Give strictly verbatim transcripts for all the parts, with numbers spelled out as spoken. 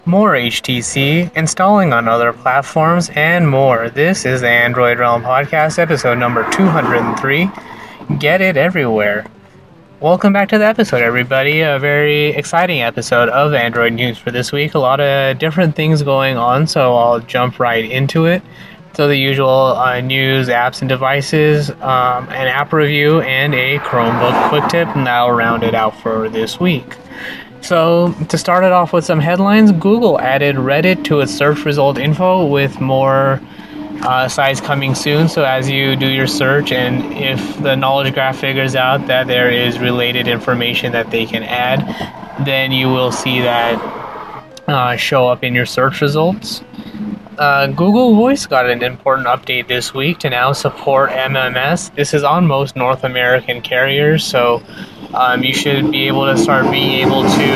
more H T C, installing on other platforms, and more. This is the Android Realm Podcast, episode number two hundred three. Get it everywhere. Welcome back to the episode, everybody. A very exciting episode of Android news for this week. A lot of different things going on, so I'll jump right into it. So the usual uh, news, apps, and devices, um, an app review, and a Chromebook quick tip, and that'll round it out for this week. So, to start it off with some headlines, Google added Reddit to its search result info with more uh, sites coming soon. So, as you do your search, and if the knowledge graph figures out that there is related information that they can add, then you will see that uh, show up in your search results. Uh, Google Voice got an important update this week to now support M M S. This is on most North American carriers, so um, you should be able to start being able to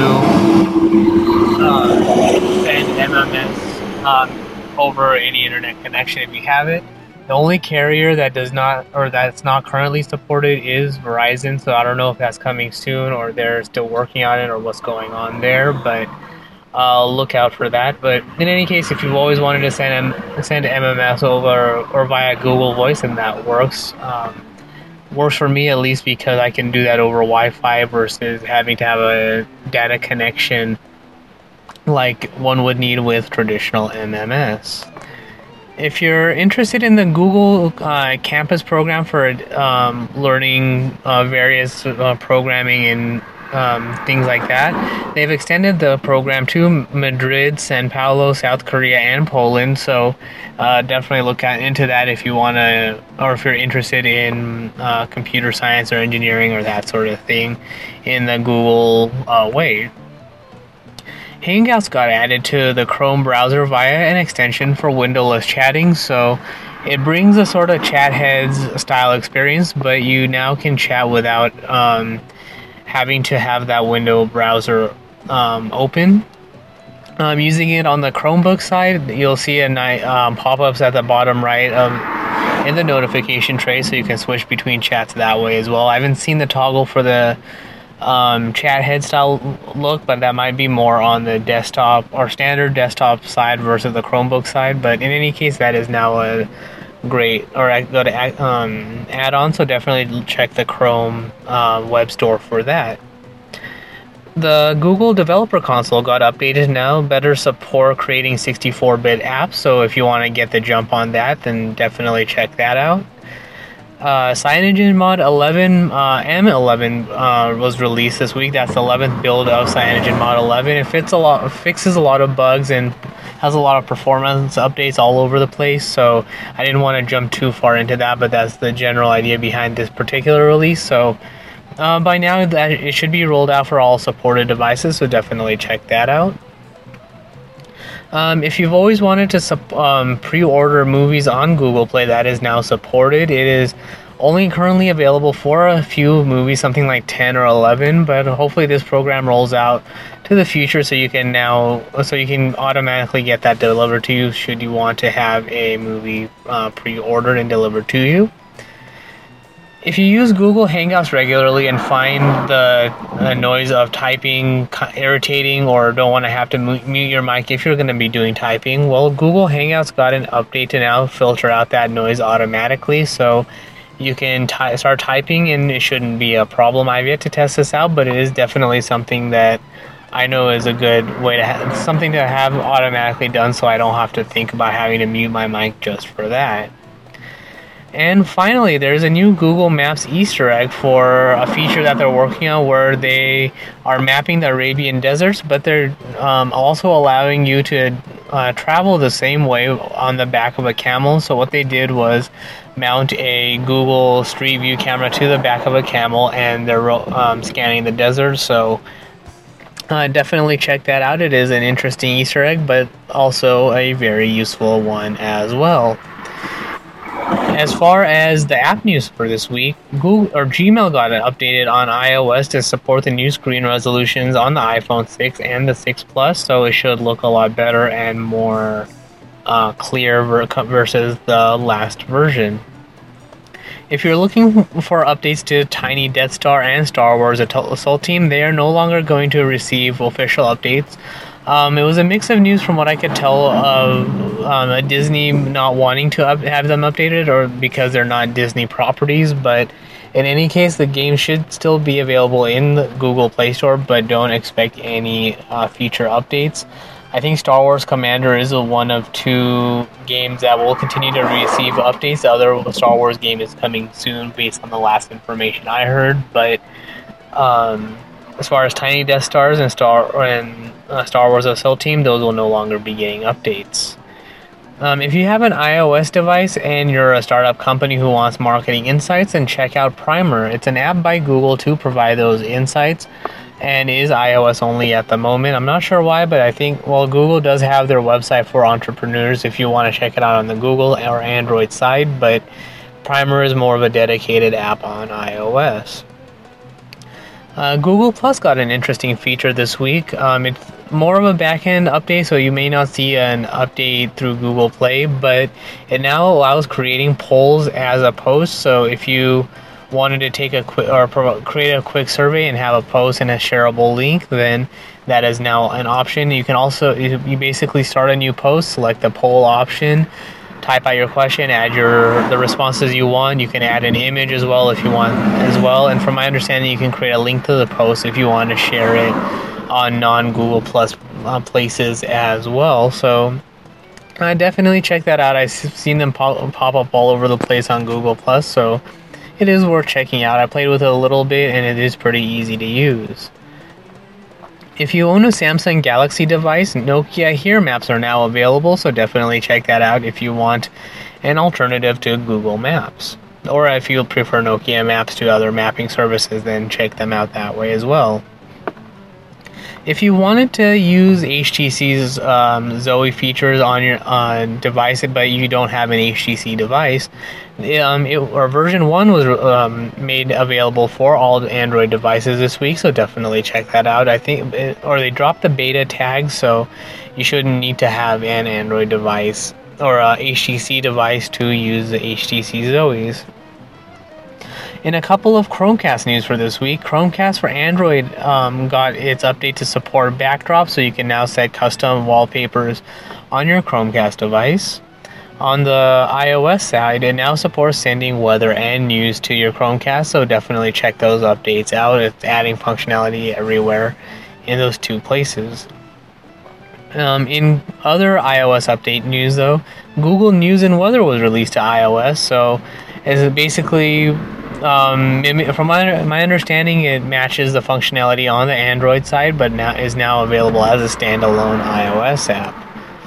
uh, send M M S um, over any internet connection if you have it. The only carrier that does not, or that's not currently supported, is Verizon, so I don't know if that's coming soon or they're still working on it or what's going on there, but I'll look out for that. But in any case, if you've always wanted to send M- send M M S over or via Google Voice, and that works, um, works for me at least because I can do that over Wi-Fi versus having to have a data connection like one would need with traditional M M S. If you're interested in the Google uh, Campus program for um, learning uh, various uh, programming and Um, things like that, they've extended the program to Madrid, Sao Paulo, South Korea, and Poland. So uh, definitely look at, into that if you want to, or if you're interested in uh, computer science or engineering or that sort of thing in the Google uh, way. Hangouts got added to the Chrome browser via an extension for windowless chatting. So it brings a sort of chat heads style experience, but you now can chat without um, having to have that window browser um, open. Um, using it on the Chromebook side, you'll see a nice um, pop-ups at the bottom right of in the notification tray, so you can switch between chats that way as well. I haven't seen the toggle for the um, chat head style look, but that might be more on the desktop or standard desktop side versus the Chromebook side. But in any case, that is now a great or good um, add-on, so definitely check the Chrome uh, web store for that. The Google Developer Console got updated now, better support creating sixty-four bit apps, so if you want to get the jump on that, then definitely check that out. Uh, CyanogenMod eleven uh, M eleven uh, was released this week. That's the eleventh build of CyanogenMod eleven. It fits a lot, fixes a lot of bugs and has a lot of performance updates all over the place. So I didn't want to jump too far into that, but that's the general idea behind this particular release. So uh, by now that it should be rolled out for all supported devices. So definitely check that out. Um, if you've always wanted to sup- um, pre-order movies on Google Play, that is now supported. It is only currently available for a few movies, something like ten or eleven, but hopefully this program rolls out to the future so you can now, so you can automatically get that delivered to you should you want to have a movie uh, pre-ordered and delivered to you. If you use Google Hangouts regularly and find the uh, noise of typing irritating or don't want to have to mute your mic if you're going to be doing typing, well, Google Hangouts got an update to now filter out that noise automatically, so you can ty- start typing and it shouldn't be a problem. I've yet to test this out, but it is definitely something that I know is a good way to have something to have automatically done so I don't have to think about having to mute my mic just for that. And finally, there's a new Google Maps Easter egg for a feature that they're working on where they are mapping the Arabian deserts, but they're um, also allowing you to uh, travel the same way on the back of a camel. So what they did was mount a Google Street View camera to the back of a camel, and they're um, scanning the desert. So uh, definitely check that out. It is an interesting Easter egg, but also a very useful one as well. As far as the app news for this week, Google or Gmail got it updated on iOS to support the new screen resolutions on the iPhone six and the six Plus, so it should look a lot better and more uh, clear versus the last version. If you're looking for updates to Tiny Death Star and Star Wars Assault Team, they are no longer going to receive official updates Um, it was a mix of news from what I could tell of um, Disney not wanting to up- have them updated, or because they're not Disney properties. But in any case, the game should still be available in the Google Play Store, but don't expect any uh, feature updates. I think Star Wars Commander is one of two games that will continue to receive updates. The other Star Wars game is coming soon, based on the last information I heard. But um, as far as Tiny Death Stars and Star and uh, Star Wars Assault Team, those will no longer be getting updates. Um, if you have an iOS device and you're a startup company who wants marketing insights, then check out Primer. It's an app by Google to provide those insights, and is iOS only at the moment. I'm not sure why, but I think, well, Google does have their website for entrepreneurs if you want to check it out on the Google or Android side, but Primer is more of a dedicated app on iOS. Uh, Google Plus got an interesting feature this week. Um, it's more of a back-end update, so you may not see an update through Google Play, but it now allows creating polls as a post. So if you wanted to take a quick or pro- create a quick survey and have a post and a shareable link, then that is now an option. You can also you, you basically start a new post, select the poll option, type out your question, add your the responses you want. You can add an image as well if you want as well. And from my understanding, you can create a link to the post if you want to share it on non-Google Plus uh, places as well. So uh, definitely check that out. I've seen them pop, pop up all over the place on Google Plus, so it is worth checking out. I played with it a little bit, and it is pretty easy to use. If you own a Samsung Galaxy device, Nokia Here Maps are now available, so definitely check that out if you want an alternative to Google Maps. Or if you prefer Nokia Maps to other mapping services, then check them out that way as well. If you wanted to use H T C's um, Zoe features on your uh, device, but you don't have an H T C device, um, it, or version one was um, made available for all Android devices this week, so definitely check that out. I think, it, or they dropped the beta tag, so you shouldn't need to have an Android device or a H T C device to use the H T C Zoes. In a couple of Chromecast news for this week, Chromecast for Android um, got its update to support backdrops, so you can now set custom wallpapers on your Chromecast device. On the iOS side, it now supports sending weather and news to your Chromecast, so definitely check those updates out. It's adding functionality everywhere in those two places. Um, in other iOS update news, though, Google News and Weather was released to iOS, so it's basically... Um, from my, my understanding, it matches the functionality on the Android side, but now is now available as a standalone iOS app.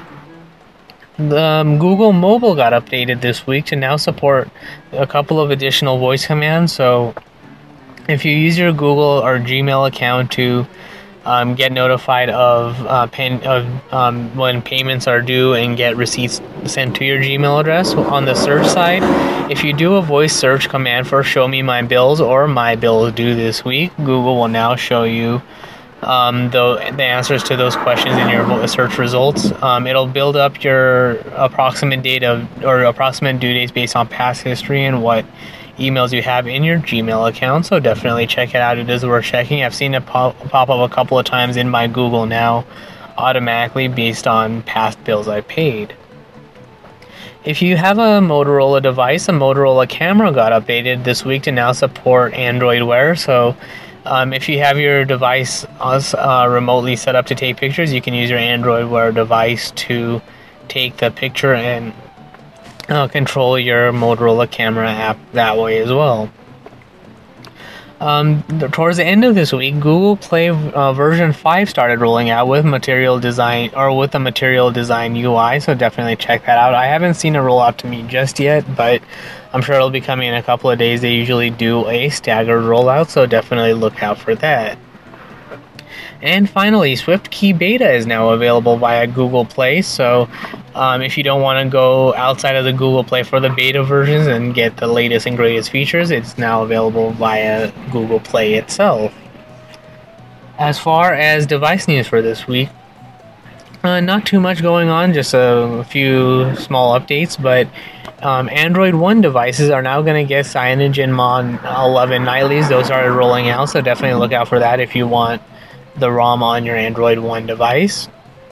The, um, Google Mobile got updated this week to now support a couple of additional voice commands. So, if you use your Google or Gmail account to um, get notified of uh, pay, of um, when payments are due and get receipts sent to your Gmail address, on the search side, if you do a voice search command for show me my bills or my bills due this week, Google will now show you um, the, the answers to those questions in your search results. Um, it'll build up your approximate date of, or approximate due dates based on past history and what emails you have in your Gmail account, so definitely check it out. It is worth checking. I've seen it pop, pop up a couple of times in my Google Now automatically based on past bills I paid. If you have a Motorola device, a Motorola camera got updated this week to now support Android Wear, so um, if you have your device uh, remotely set up to take pictures, you can use your Android Wear device to take the picture and Uh, control your Motorola camera app that way as well. Um, the, towards the end of this week, Google Play uh, version five started rolling out with material design or with the material design U I, so definitely check that out. I haven't seen it roll out to me just yet, but I'm sure it'll be coming in a couple of days. They usually do a staggered rollout, so definitely look out for that. And finally, SwiftKey Beta is now available via Google Play, so um, if you don't want to go outside of the Google Play for the beta versions and get the latest and greatest features, it's now available via Google Play itself. As far as device news for this week, uh, not too much going on, just a few small updates, but um, Android One devices are now going to get CyanogenMod eleven nightlies. Those are rolling out, so definitely look out for that if you want the ROM on your Android One device.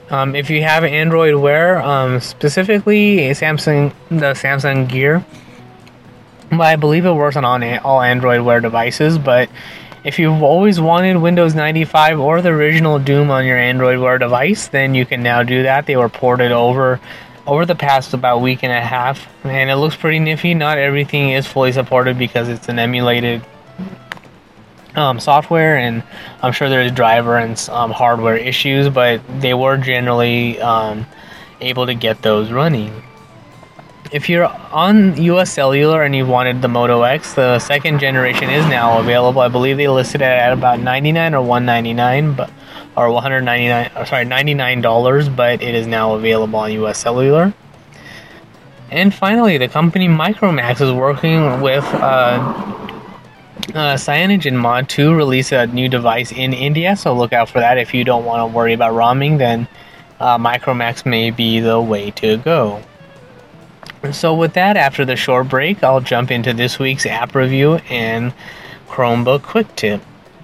Um, if you have Android Wear, um, specifically Samsung, the Samsung Gear, but I believe it works on all Android Wear devices. But if you've always wanted Windows ninety-five or the original Doom on your Android Wear device, then you can now do that. They were ported over over the past about week and a half, and it looks pretty nifty. Not everything is fully supported because it's an emulated um, software, and I'm sure there's driver and um, hardware issues, but they were generally um, able to get those running. If you're on U S Cellular and you wanted the Moto X, the second generation is now available. I believe they listed it at about ninety-nine or one ninety-nine, but or one ninety-nine, or sorry, ninety-nine dollars, but it is now available on U S Cellular. And finally, the company Micromax is working with uh, uh, CyanogenMod to release a new device in India, so look out for that. If you don't want to worry about roaming, then uh, Micromax may be the way to go. So with that, after the short break, I'll jump into this week's app review and Chromebook quick tip.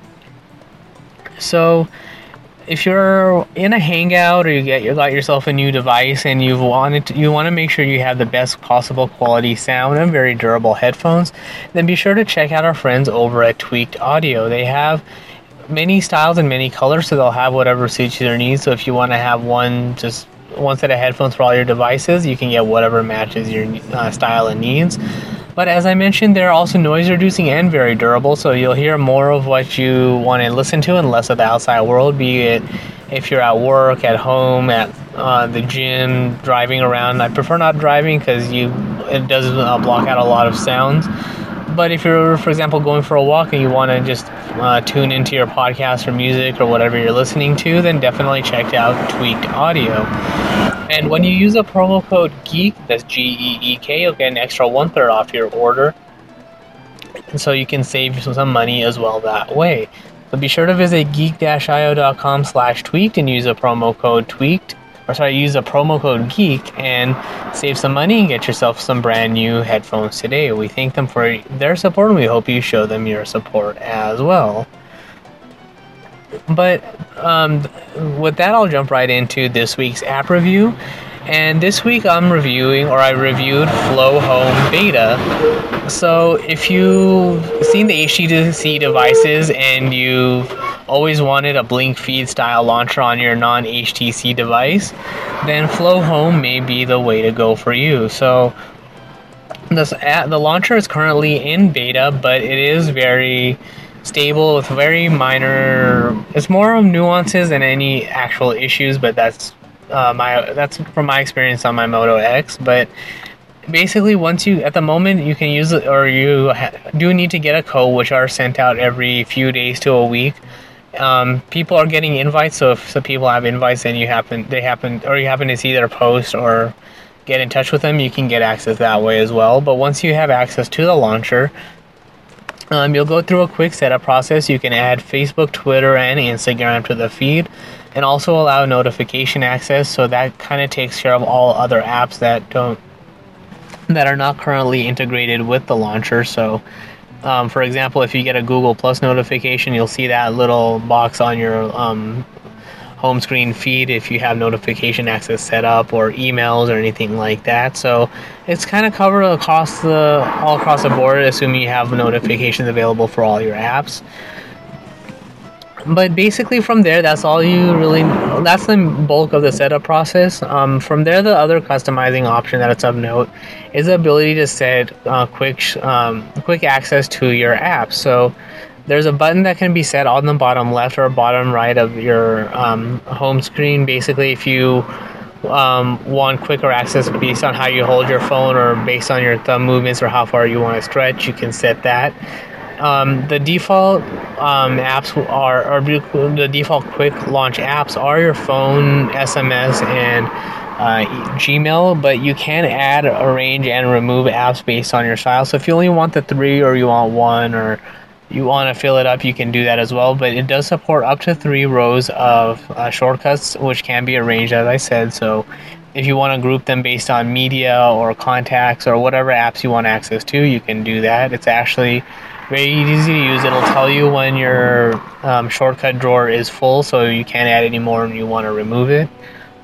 So if you're in a hangout or you get you got yourself a new device and you've wanted to, you want to make sure you have the best possible quality sound and very durable headphones, then be sure to check out our friends over at Tweaked Audio. They have many styles and many colors, so they'll have whatever suits your needs. So if you want to have one just one set of headphones for all your devices, you can get whatever matches your uh, style and needs. But as I mentioned, they're also noise reducing and very durable, so you'll hear more of what you want to listen to and less of the outside world, be it if you're at work, at home, at uh, the gym, driving around. I prefer not driving because you it does uh, block out a lot of sounds. But if you're, for example, going for a walk and you want to just uh, tune into your podcast or music or whatever you're listening to, then definitely check out Tweaked Audio. And when you use a promo code GEEK, that's G E E K, you'll get an extra one-third off your order. And so you can save some money as well that way. So be sure to visit geek-io.com slash tweaked and use a promo code tweaked. Or sorry, use a promo code GEEK and save some money and get yourself some brand new headphones today. We thank them for their support and we hope you show them your support as well. But um, with that, I'll jump right into this week's app review. And this week I'm reviewing, or I reviewed Flow Home Beta. So if you've seen the H T C devices and you've always wanted a Blink Feed style launcher on your non-H T C device, then Flow Home may be the way to go for you. So this app, the launcher is currently in beta, but it is very stable with very minor, it's more of nuances than any actual issues, but that's uh, my that's from my experience on my Moto X. But basically, once you, at the moment, you can use it, or you ha- do need to get a code, which are sent out every few days to a week. Um, people are getting invites, so if some people have invites and you happen, they happen, or you happen to see their post or get in touch with them, you can get access that way as well. But once you have access to the launcher, Um, you'll go through a quick setup process. You can add Facebook, Twitter, and Instagram to the feed, and also allow notification access. So that kind of takes care of all other apps that don't, that are not currently integrated with the launcher. So, um, for example, if you get a Google Plus notification, you'll see that little box on your um, home screen feed if you have notification access set up, or emails or anything like that. So it's kind of covered across the all across the board, assuming you have notifications available for all your apps. But basically from there, that's all you really, that's the bulk of the setup process. Um, from there, the other customizing option that's of note is the ability to set uh, quick um, quick access to your apps. So there's a button that can be set on the bottom left or bottom right of your um, home screen. Basically, if you um, want quicker access based on how you hold your phone or based on your thumb movements or how far you want to stretch, you can set that. Um, the default um, apps are, or the default quick launch apps are your phone, S M S, and uh, Gmail, but you can add, arrange, and remove apps based on your style. So if you only want the three, or you want one, or you want to fill it up, you can do that as well. But it does support up to three rows of uh, shortcuts, which can be arranged, as I said. So if you want to group them based on media or contacts or whatever apps you want access to, you can do that. It's actually very easy to use. It'll tell you when your um, shortcut drawer is full, so you can't add any more and you want to remove it.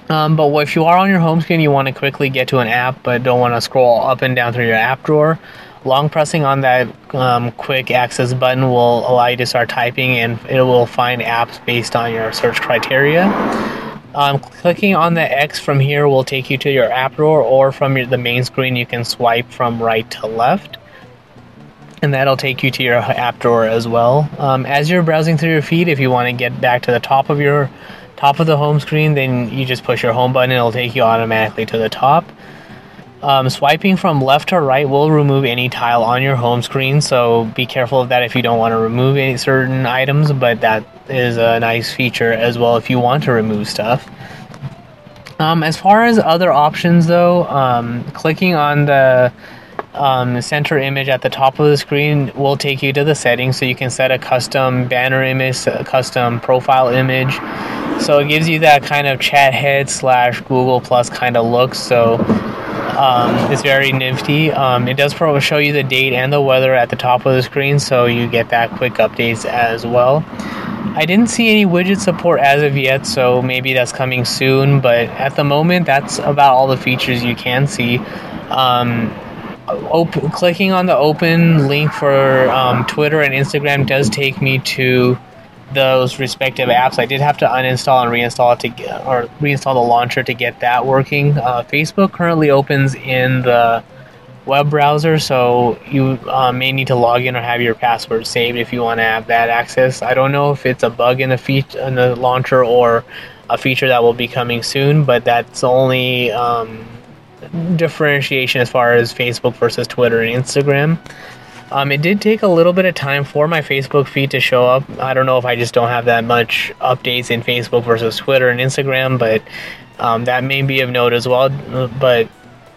Um, but if you are on your home screen, you want to quickly get to an app, but don't want to scroll up and down through your app drawer. Long pressing on that um, quick access button will allow you to start typing, and it will find apps based on your search criteria. Um, clicking on the X from here will take you to your app drawer, or from your, the main screen you can swipe from right to left, and that'll take you to your app drawer as well. Um, as you're browsing through your feed, if you want to get back to the top of your top of the home screen, then you just push your home button and it'll take you automatically to the top. Um, swiping from left to right will remove any tile on your home screen, so be careful of that if you don't want to remove any certain items, but that is a nice feature as well if you want to remove stuff. Um, as far as other options though, um, clicking on the um, center image at the top of the screen will take you to the settings, so you can set a custom banner image, a custom profile image. So it gives you that kind of chat head slash Google Plus kind of look, so um, it's very nifty. Um, it does show you the date and the weather at the top of the screen, so you get that quick updates as well. I didn't see any widget support as of yet, so maybe that's coming soon, but at the moment that's about all the features you can see. Um, Open, clicking on the open link for um, Twitter and Instagram does take me to those respective apps. I did have to uninstall and reinstall it to get, or reinstall the launcher to get that working. Uh, Facebook currently opens in the web browser, so you uh, may need to log in or have your password saved if you want to have that access. I don't know if it's a bug in the feature in the launcher or a feature that will be coming soon, but that's only um, differentiation as far as Facebook versus Twitter and Instagram. Um, it did take a little bit of time for my Facebook feed to show up. I don't know if I just don't have that much updates in Facebook versus Twitter and Instagram, but um, that may be of note as well. But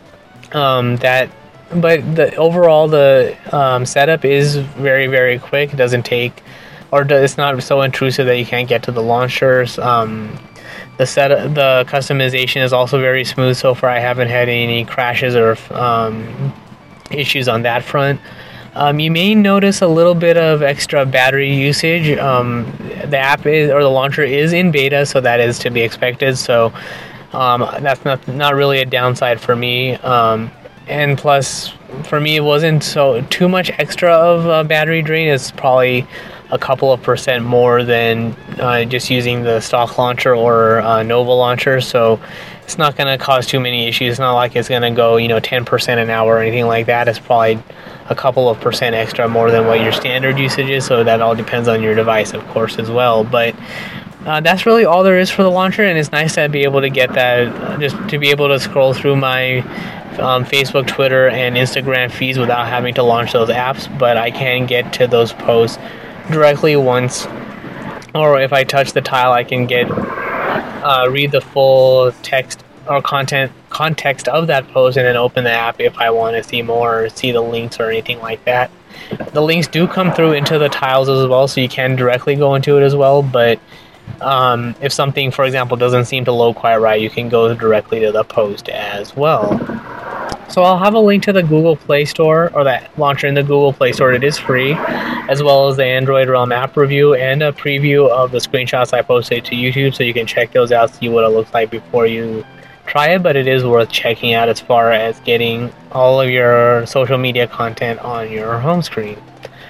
um, that, but the overall the um, setup is very very quick. It doesn't take, or it's not so intrusive that you can't get to the launchers. Um, The set, the customization is also very smooth so far. I haven't had any crashes or um, issues on that front. Um, you may notice a little bit of extra battery usage. Um, the app is, or the launcher is in beta, so that is to be expected. So um, that's not not really a downside for me. Um, and plus, for me, it wasn't so too much extra of a battery drain. It's probably a couple of percent more than uh, just using the stock launcher or uh, Nova launcher, so it's not going to cause too many issues. It's not like it's going to go, you know, ten percent an hour or anything like that. It's probably a couple of percent extra more than what your standard usage is, so that all depends on your device, of course, as well. But uh, that's really all there is for the launcher, and it's nice to be able to get that, uh, just to be able to scroll through my um, Facebook, Twitter, and Instagram feeds without having to launch those apps, but I can get to those posts directly once, or if I touch the tile, I can get uh, read the full text or content context of that post, and then open the app if I want to see more or see the links or anything like that. The links do come through into the tiles as well, so you can directly go into it as well, but um, if something, for example, doesn't seem to load quite right, you can go directly to the post as well. So I'll have a link to the Google Play Store, or that launcher in the Google Play Store. It is free, as well as the Android Realm app review and a preview of the screenshots I posted to YouTube, so you can check those out, see what it looks like before you try it. But it is worth checking out as far as getting all of your social media content on your home screen.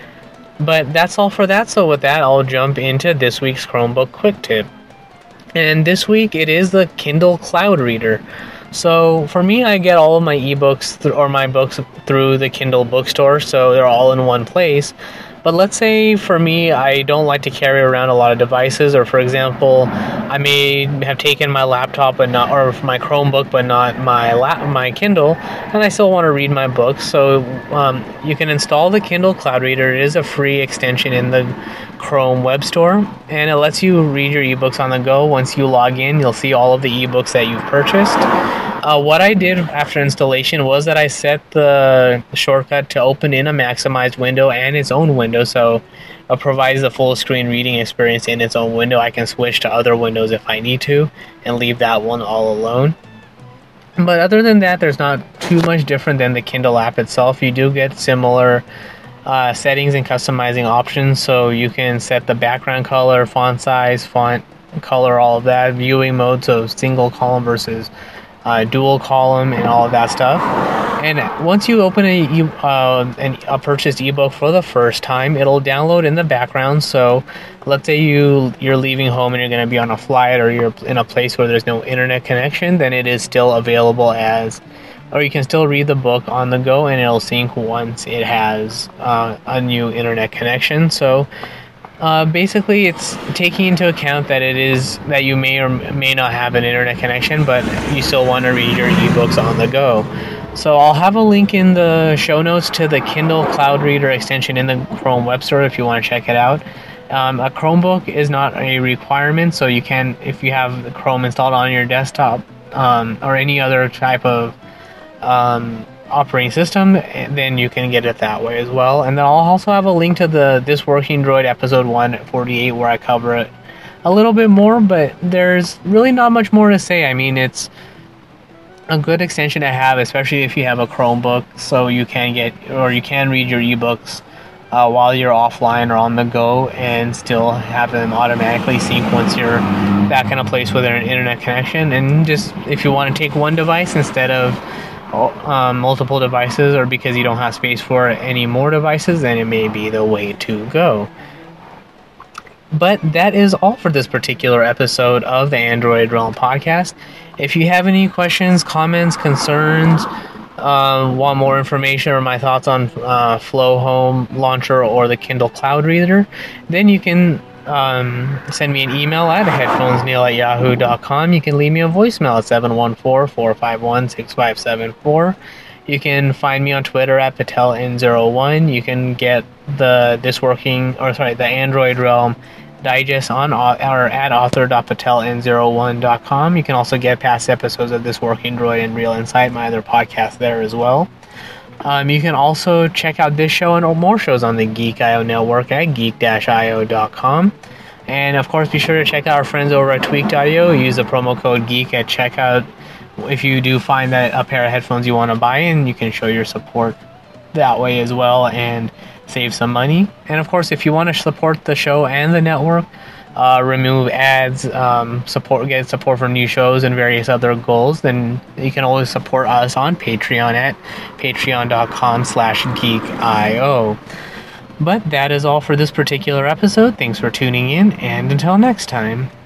But that's all for that. So with that, I'll jump into this week's Chromebook Quick Tip. And this week it is the Kindle Cloud Reader. So for me, I get all of my ebooks th- or my books through the Kindle bookstore, so they're all in one place. But let's say for me, I don't like to carry around a lot of devices, or for example, I may have taken my laptop but not, or my Chromebook but not my lap, my Kindle, and I still want to read my books. So um, you can install the Kindle Cloud Reader. It is a free extension in the Chrome web store, and it lets you read your ebooks on the go. Once you log in, you'll see all of the ebooks that you've purchased. Uh, what I did after installation was that I set the shortcut to open in a maximized window and its own window, so it provides the full screen reading experience in its own window. I can switch to other windows if I need to and leave that one all alone. But other than that, there's not too much different than the Kindle app itself. You do get similar uh, settings and customizing options, so you can set the background color, font size, font color, all of that, viewing modes of single column versus uh, dual column, and all of that stuff. And once you open a, e- uh, an, a purchased ebook for the first time, it'll download in the background. So let's say you, you're leaving home and you're going to be on a flight, or you're in a place where there's no internet connection, then it is still available as, or you can still read the book on the go, and it'll sync once it has uh, a new internet connection. So uh, basically, it's taking into account that it is that you may or may not have an internet connection, but you still want to read your ebooks on the go. So I'll have a link in the show notes to the Kindle Cloud Reader extension in the Chrome Web Store if you want to check it out. Um, a Chromebook is not a requirement, so you can, if you have Chrome installed on your desktop um, or any other type of um, operating system, then you can get it that way as well. And then I'll also have a link to the This Working Droid episode one forty-eight where I cover it a little bit more, but there's really not much more to say. I mean, it's a good extension to have, especially if you have a Chromebook, so you can get, or you can read your ebooks uh, while you're offline or on the go, and still have them automatically sync once you're back in a place with an internet connection. And just, if you want to take one device instead of um, multiple devices, or because you don't have space for any more devices, then it may be the way to go. But that is all for this particular episode of the Android Realm podcast. If you have any questions, comments, concerns, uh, want more information or my thoughts on uh, Flow Home Launcher or the Kindle Cloud Reader, then you can um, send me an email at headphonesneil at yahoo dot com. You can leave me a voicemail at seven one four, four five one, six five seven four. You can find me on Twitter at Patel N zero one. You can get the this working, or sorry, the Android Realm digest on or at author dot patel n zero one dot com. You can also get past episodes of This Working Droid and Real Insight, my other podcast, there as well. Um, you can also check out this show and more shows on the Geek dot I O network at geek dash I O dot com. And of course, be sure to check out our friends over at tweak dot I O. Use the promo code GEEK at checkout if you do find that a pair of headphones you want to buy, and you can show your support that way as well and save some money. And of course, if you want to support the show and the network, uh, remove ads, um, support, get support for new shows and various other goals, then you can always support us on Patreon at patreon dot com slash geek I O. But that is all for this particular episode. Thanks for tuning in, and until next time.